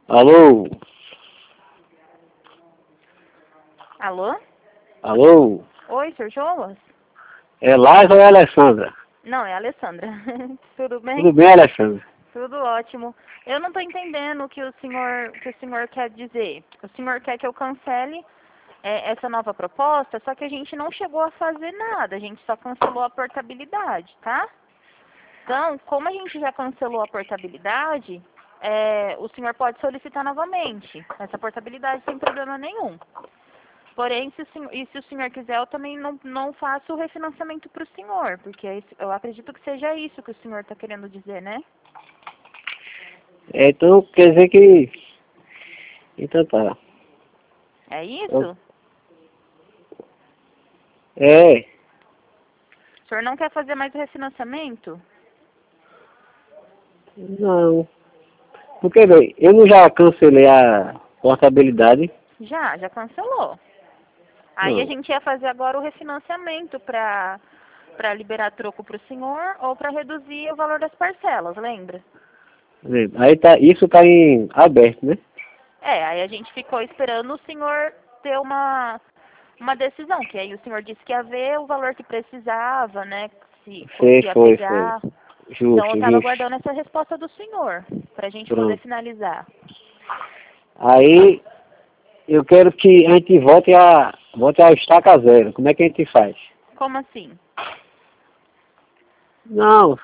Alô? Alô? Alô? Oi, Sr. Jonas? É Lázaro ou é Alessandra? Não, é a Alessandra. Tudo Tudo bem? bem, Alessandra? Tudo ótimo. Eu não estou entendendo o que o senhor quer dizer. O senhor quer que eu cancele essa nova proposta, só que a gente não chegou a fazer nada, a gente só cancelou a portabilidade, tá? Então, como a gente já cancelou a portabilidade, o senhor pode solicitar novamente essa portabilidade sem problema nenhum. Porém, se o senhor quiser, eu também não faço o refinanciamento para o senhor, porque eu acredito que seja isso que o senhor está querendo dizer, né? Então, quer dizer que... Então tá. É Eu- isso? É, O senhor não quer fazer mais o refinanciamento? não. Porque, bem, eu não já cancelei a portabilidade? Já cancelou. Aí a Não. gente ia fazer agora o refinanciamento para liberar troco para o senhor ou para reduzir o valor das parcelas, lembra? Aí tá, isso tá em aberto, né? Aí a gente ficou esperando o senhor ter uma decisão, que aí o senhor disse que ia ver o valor que precisava, né? Se conseguia Foi. pegar. Então eu Justo, estava justo. aguardando essa resposta do senhor, para a gente poder Pronto. finalizar. Aí, eu quero que a gente volte a estaca zero. Como é que a gente faz? Como assim? Não,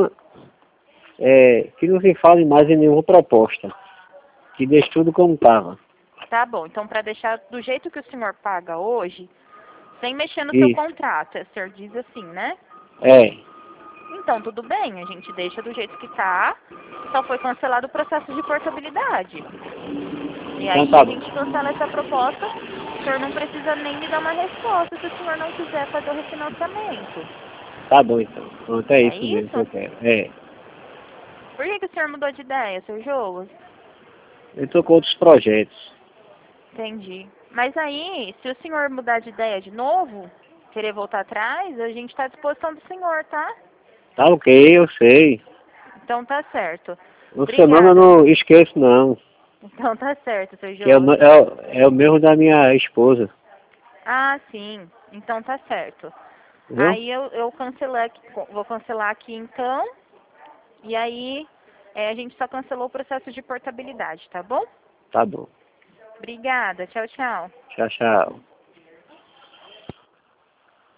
que não se fale mais em nenhuma proposta. Que deixe tudo como estava. Tá bom, então para deixar do jeito que o senhor paga hoje, sem mexer no seu Isso. contrato, o senhor diz assim, né? É. Então tudo bem, a gente deixa do jeito que tá, só foi cancelado o processo de portabilidade. E Então aí tá a bom. gente cancela essa proposta, o senhor não precisa nem me dar uma resposta se o senhor não quiser fazer o refinanciamento. Tá bom então. Pronto, é É isso mesmo que eu isso? quero. É. Por que o senhor mudou de ideia, seu Jogo? Eu tô com outros projetos. Entendi. Mas aí, se o senhor mudar de ideia de novo, querer voltar atrás, a gente está à disposição do senhor, tá? Tá ok, eu sei. Então tá certo. O seu nome eu Obrigada. não esqueço não. Então tá certo, seu Que é, Jogo. é o mesmo da minha esposa. Ah, sim. Então tá certo. Viu? Aí eu cancelei, vou cancelar aqui então. E aí a gente só cancelou o processo de portabilidade, tá bom? Tá bom. Obrigada. Tchau, tchau. Tchau, tchau.